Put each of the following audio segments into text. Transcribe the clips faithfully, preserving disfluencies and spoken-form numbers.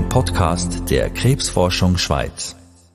Podcast der Krebsforschung Schweiz.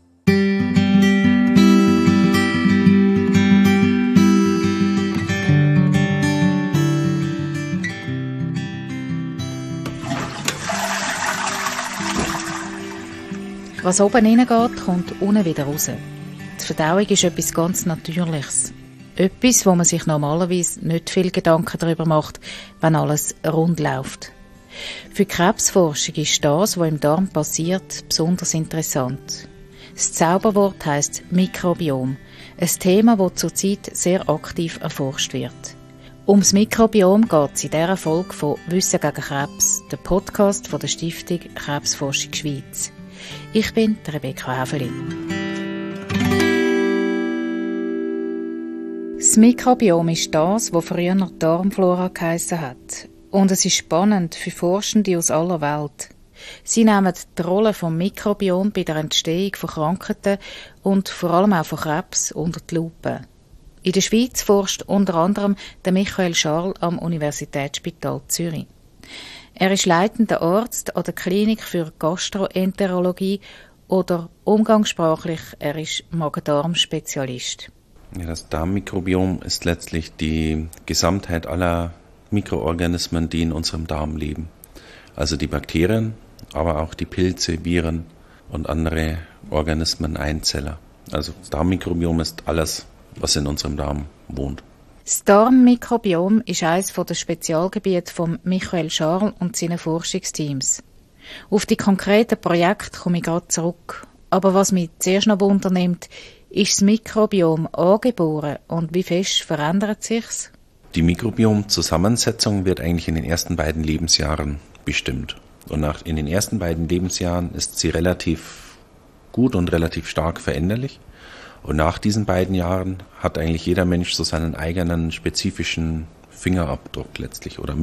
Was oben reingeht, kommt unten wieder raus. Die Verdauung ist etwas ganz Natürliches. Etwas, wo man sich normalerweise nicht viel Gedanken darüber macht, wenn alles rund läuft. Für die Krebsforschung ist das, was im Darm passiert, besonders interessant. Das Zauberwort heisst Mikrobiom, ein Thema, das zurzeit sehr aktiv erforscht wird. Ums Mikrobiom geht es in dieser Folge von «Wissen gegen Krebs», der Podcast von der Stiftung Krebsforschung Schweiz. Ich bin Rebecca Häfeli. Das Mikrobiom ist das, was früher noch Darmflora geheissen hat. Und es ist spannend für Forschende aus aller Welt. Sie nehmen die Rolle des Mikrobiom bei der Entstehung von Krankheiten und vor allem auch von Krebs unter die Lupe. In der Schweiz forscht unter anderem der Michael Scharl am Universitätsspital Zürich. Er ist leitender Arzt an der Klinik für Gastroenterologie oder umgangssprachlich, er ist Magen-Darm-Spezialist. Ja, das Darmmikrobiom ist letztlich die Gesamtheit aller Mikroorganismen, die in unserem Darm leben. Also die Bakterien, aber auch die Pilze, Viren und andere Organismen, Einzeller. Also das Darmmikrobiom ist alles, was in unserem Darm wohnt. Das Darmmikrobiom ist eines der Spezialgebiete von Michael Scharl und seinen Forschungsteams. Auf die konkreten Projekte komme ich gerade zurück. Aber was mich zuerst noch wundernimmt, ist das Mikrobiom angeboren und wie fest verändert sich's? Die Mikrobiomzusammensetzung wird eigentlich in den ersten beiden Lebensjahren bestimmt. Und nach, in den ersten beiden Lebensjahren ist sie relativ gut und relativ stark veränderlich. Und nach diesen beiden Jahren hat eigentlich jeder Mensch so seinen eigenen spezifischen Fingerabdruck letztlich oder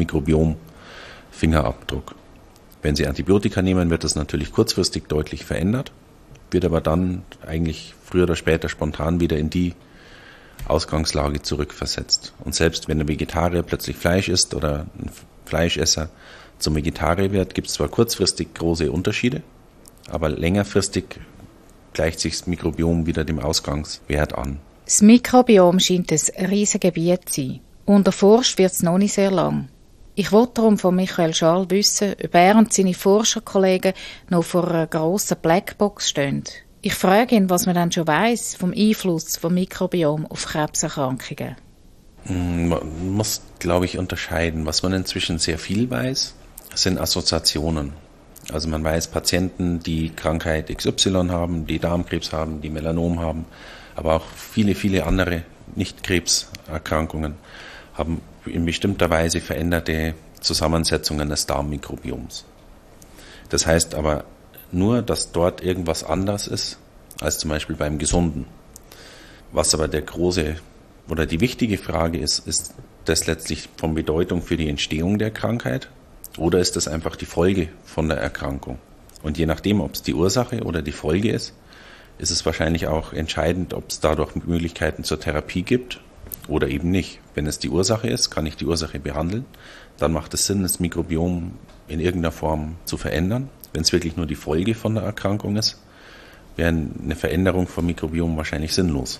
Mikrobiom-Fingerabdruck. Wenn Sie Antibiotika nehmen, wird das natürlich kurzfristig deutlich verändert, wird aber dann eigentlich früher oder später spontan wieder in die Ausgangslage zurückversetzt. Und selbst wenn ein Vegetarier plötzlich Fleisch isst oder ein Fleischesser zum Vegetarier wird, gibt es zwar kurzfristig große Unterschiede, aber längerfristig gleicht sich das Mikrobiom wieder dem Ausgangswert an. Das Mikrobiom scheint ein riesiges Gebiet zu sein. Und erforscht wird es noch nicht sehr lang. Ich wollte darum von Michael Scharl wissen, ob er und seine Forscherkollegen noch vor einer grossen Blackbox stehen. Ich frage ihn, was man dann schon weiss vom Einfluss vom Mikrobiom auf Krebserkrankungen. Man muss, glaube ich, unterscheiden. Was man inzwischen sehr viel weiß, sind Assoziationen. Also man weiß, Patienten, die Krankheit X Y haben, die Darmkrebs haben, die Melanom haben, aber auch viele, viele andere Nicht-Krebserkrankungen haben in bestimmter Weise veränderte Zusammensetzungen des Darmmikrobioms. Das heißt aber nur, dass dort irgendwas anders ist als zum Beispiel beim Gesunden. Was aber der große oder die wichtige Frage ist, ist das letztlich von Bedeutung für die Entstehung der Krankheit oder ist das einfach die Folge von der Erkrankung? Und je nachdem, ob es die Ursache oder die Folge ist, ist es wahrscheinlich auch entscheidend, ob es dadurch Möglichkeiten zur Therapie gibt oder eben nicht. Wenn es die Ursache ist, kann ich die Ursache behandeln, dann macht es Sinn, das Mikrobiom in irgendeiner Form zu verändern. Wenn es wirklich nur die Folge von der Erkrankung ist, wäre eine Veränderung vom Mikrobiom wahrscheinlich sinnlos.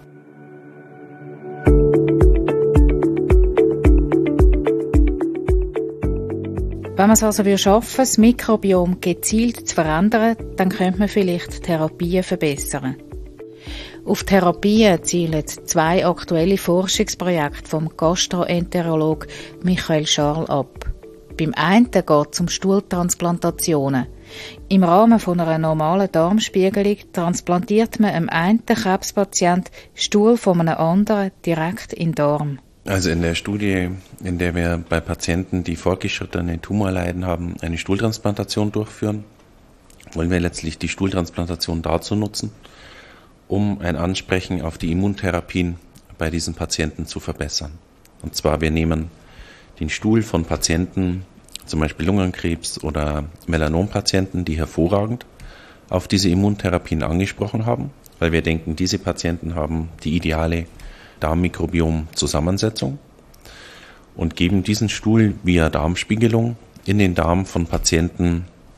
Wenn man es also schaffen will, das Mikrobiom gezielt zu verändern, dann könnte man vielleicht Therapien verbessern. Auf Therapien zielen zwei aktuelle Forschungsprojekte vom Gastroenterolog Michael Scharl ab. Beim einen geht es um Stuhltransplantationen. Im Rahmen von einer normalen Darmspiegelung transplantiert man einem einen Krebspatient Stuhl von einem anderen direkt in den Darm. Also in der Studie, in der wir bei Patienten, die fortgeschrittene Tumorleiden haben, eine Stuhltransplantation durchführen, wollen wir letztlich die Stuhltransplantation dazu nutzen, um ein Ansprechen auf die Immuntherapien bei diesen Patienten zu verbessern. Und zwar, wir nehmen den Stuhl von Patienten, zum Beispiel Lungenkrebs oder Melanompatienten, die hervorragend auf diese Immuntherapien angesprochen haben, weil wir denken, diese Patienten haben die ideale Darmmikrobiom-Zusammensetzung und geben diesen Stuhl via Darmspiegelung in den Darm von Patienten,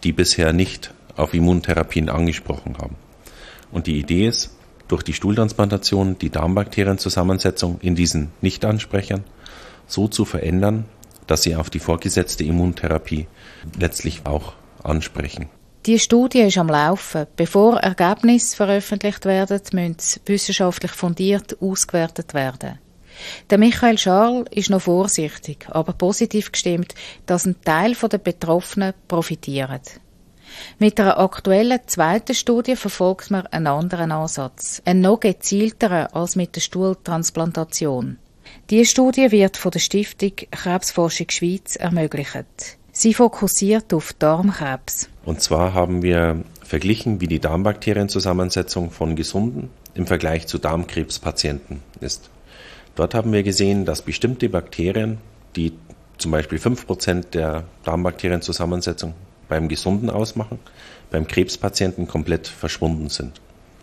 die bisher nicht auf Immuntherapien angesprochen haben. Und die Idee ist, durch die Stuhltransplantation die Darmbakterienzusammensetzung in diesen Nichtansprechern so zu verändern, dass sie auf die vorgesetzte Immuntherapie letztlich auch ansprechen. Die Studie ist am Laufen. Bevor Ergebnisse veröffentlicht werden, müssen sie wissenschaftlich fundiert ausgewertet werden. Der Michael Scharl ist noch vorsichtig, aber positiv gestimmt, dass ein Teil der Betroffenen profitiert. Mit einer aktuellen zweiten Studie verfolgt man einen anderen Ansatz, einen noch gezielteren als mit der Stuhltransplantation. Diese Studie wird von der Stiftung Krebsforschung Schweiz ermöglicht. Sie fokussiert auf Darmkrebs. Und zwar haben wir verglichen, wie die Darmbakterienzusammensetzung von Gesunden im Vergleich zu Darmkrebspatienten ist. Dort haben wir gesehen, dass bestimmte Bakterien, die zum Beispiel fünf Prozent der Darmbakterienzusammensetzung beim Gesunden ausmachen, beim Krebspatienten komplett verschwunden sind.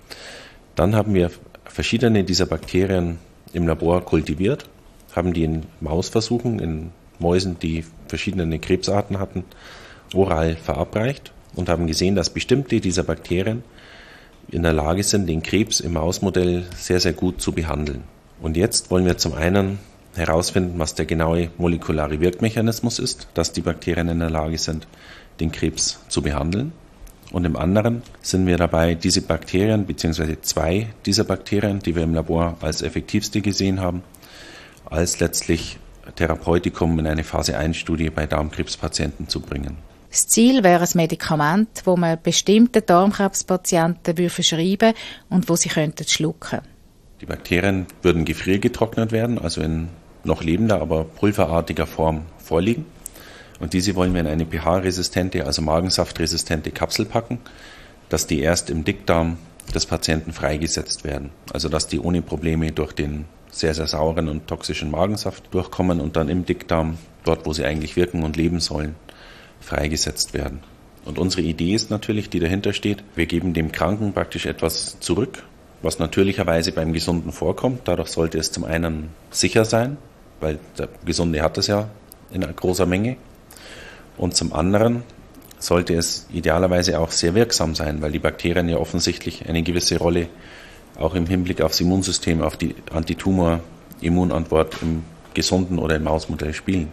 Dann haben wir verschiedene dieser Bakterien im Labor kultiviert, haben die in Mausversuchen, in Mäusen, die verschiedene Krebsarten hatten, oral verabreicht und haben gesehen, dass bestimmte dieser Bakterien in der Lage sind, den Krebs im Mausmodell sehr, sehr gut zu behandeln. Und jetzt wollen wir zum einen herausfinden, was der genaue molekulare Wirkmechanismus ist, dass die Bakterien in der Lage sind, den Krebs zu behandeln. Und im anderen sind wir dabei, diese Bakterien, beziehungsweise zwei dieser Bakterien, die wir im Labor als effektivste gesehen haben, als letztlich Therapeutikum in eine Phase eins Studie bei Darmkrebspatienten zu bringen. Das Ziel wäre ein Medikament, das man bestimmten Darmkrebspatienten verschreiben würde und das sie könnten schlucken. Die Bakterien würden gefriergetrocknet werden, also in noch lebender, aber pulverartiger Form vorliegen. Und diese wollen wir in eine pH-resistente, also magensaftresistente Kapsel packen, dass die erst im Dickdarm des Patienten freigesetzt werden. Also dass die ohne Probleme durch den sehr, sehr sauren und toxischen Magensaft durchkommen und dann im Dickdarm, dort wo sie eigentlich wirken und leben sollen, freigesetzt werden. Und unsere Idee ist natürlich, die dahinter steht, wir geben dem Kranken praktisch etwas zurück, was natürlicherweise beim Gesunden vorkommt. Dadurch sollte es zum einen sicher sein, weil der Gesunde hat es ja in großer Menge. Und zum anderen sollte es idealerweise auch sehr wirksam sein, weil die Bakterien ja offensichtlich eine gewisse Rolle auch im Hinblick aufs Immunsystem, auf die Antitumor-Immunantwort im gesunden oder im Mausmodell spielen.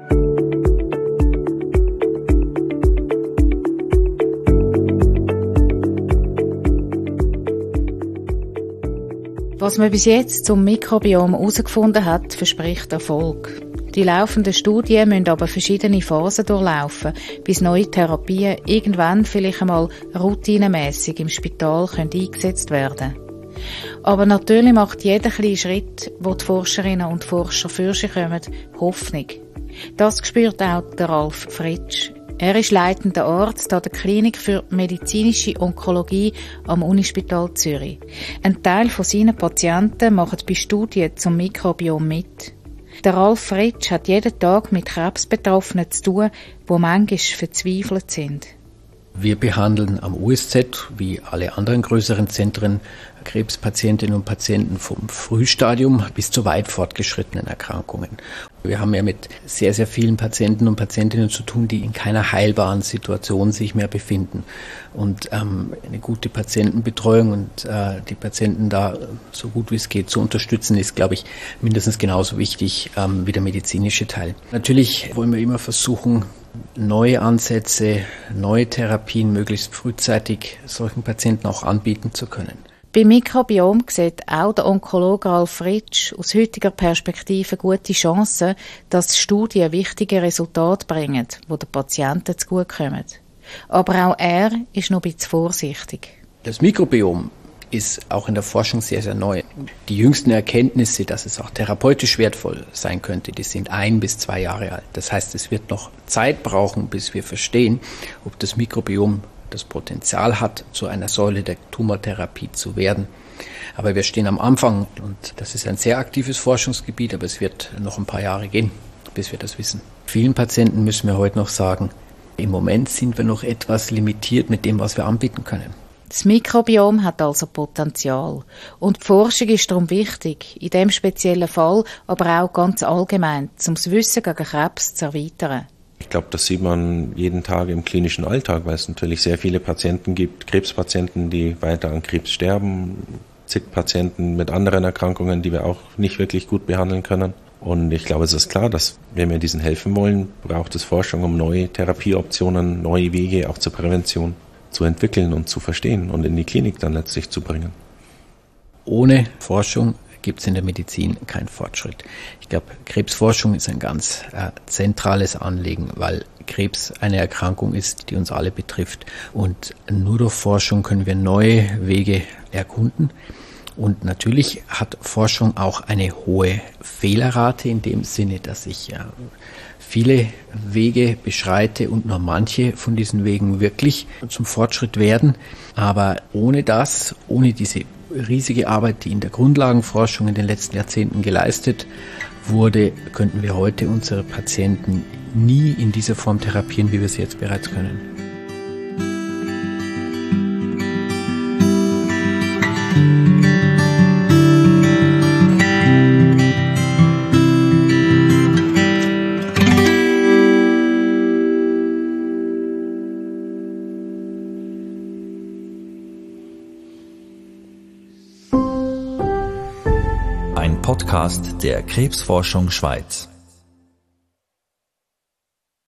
Was man bis jetzt zum Mikrobiom herausgefunden hat, verspricht Erfolg. Die laufenden Studien müssen aber verschiedene Phasen durchlaufen, bis neue Therapien irgendwann vielleicht einmal routinemässig im Spital können eingesetzt werden können. Aber natürlich macht jeder kleine Schritt, wo die Forscherinnen und Forscher für sich kommen, Hoffnung. Das spürt auch der Ralf Fritsch. Er ist leitender Arzt an der Klinik für medizinische Onkologie am Unispital Zürich. Ein Teil von seinen Patienten macht bei Studien zum Mikrobiom mit. Der Ralf Fritsch hat jeden Tag mit Krebsbetroffenen zu tun, die manchmal verzweifelt sind. Wir behandeln am U S Z, wie alle anderen größeren Zentren, Krebspatientinnen und Patienten vom Frühstadium bis zu weit fortgeschrittenen Erkrankungen. Wir haben ja mit sehr, sehr vielen Patienten und Patientinnen zu tun, die in keiner heilbaren Situation sich mehr befinden. Und ähm, eine gute Patientenbetreuung und äh, die Patienten da so gut wie es geht zu unterstützen, ist, glaube ich, mindestens genauso wichtig ähm, wie der medizinische Teil. Natürlich wollen wir immer versuchen, neue Ansätze, neue Therapien möglichst frühzeitig solchen Patienten auch anbieten zu können. Beim Mikrobiom sieht auch der Onkologe Ralf Fritsch aus heutiger Perspektive gute Chancen, dass Studien wichtige Resultate bringen, die den Patienten zugutekommen. Aber auch er ist noch ein bisschen vorsichtig. Das Mikrobiom ist auch in der Forschung sehr, sehr neu. Die jüngsten Erkenntnisse, dass es auch therapeutisch wertvoll sein könnte, die sind ein bis zwei Jahre alt. Das heißt, es wird noch Zeit brauchen, bis wir verstehen, ob das Mikrobiom das Potenzial hat, zu einer Säule der Tumortherapie zu werden. Aber wir stehen am Anfang und das ist ein sehr aktives Forschungsgebiet, aber es wird noch ein paar Jahre gehen, bis wir das wissen. Vielen Patienten müssen wir heute noch sagen, im Moment sind wir noch etwas limitiert mit dem, was wir anbieten können. Das Mikrobiom hat also Potenzial. Und die Forschung ist darum wichtig, in diesem speziellen Fall, aber auch ganz allgemein, um das Wissen gegen Krebs zu erweitern. Ich glaube, das sieht man jeden Tag im klinischen Alltag, weil es natürlich sehr viele Patienten gibt, Krebspatienten, die weiter an Krebs sterben, zig Patienten mit anderen Erkrankungen, die wir auch nicht wirklich gut behandeln können. Und ich glaube, es ist klar, dass wenn wir diesen helfen wollen, braucht es Forschung, um neue Therapieoptionen, neue Wege auch zur Prävention zu entwickeln und zu verstehen und in die Klinik dann letztlich zu bringen. Ohne Forschung gibt es in der Medizin keinen Fortschritt. Ich glaube, Krebsforschung ist ein ganz äh, zentrales Anliegen, weil Krebs eine Erkrankung ist, die uns alle betrifft. Und nur durch Forschung können wir neue Wege erkunden. Und natürlich hat Forschung auch eine hohe Fehlerrate in dem Sinne, dass ich ja viele Wege beschreite und nur manche von diesen Wegen wirklich zum Fortschritt werden. Aber ohne das, ohne diese riesige Arbeit, die in der Grundlagenforschung in den letzten Jahrzehnten geleistet wurde, könnten wir heute unsere Patienten nie in dieser Form therapieren, wie wir sie jetzt bereits können. Ein Podcast der Krebsforschung Schweiz.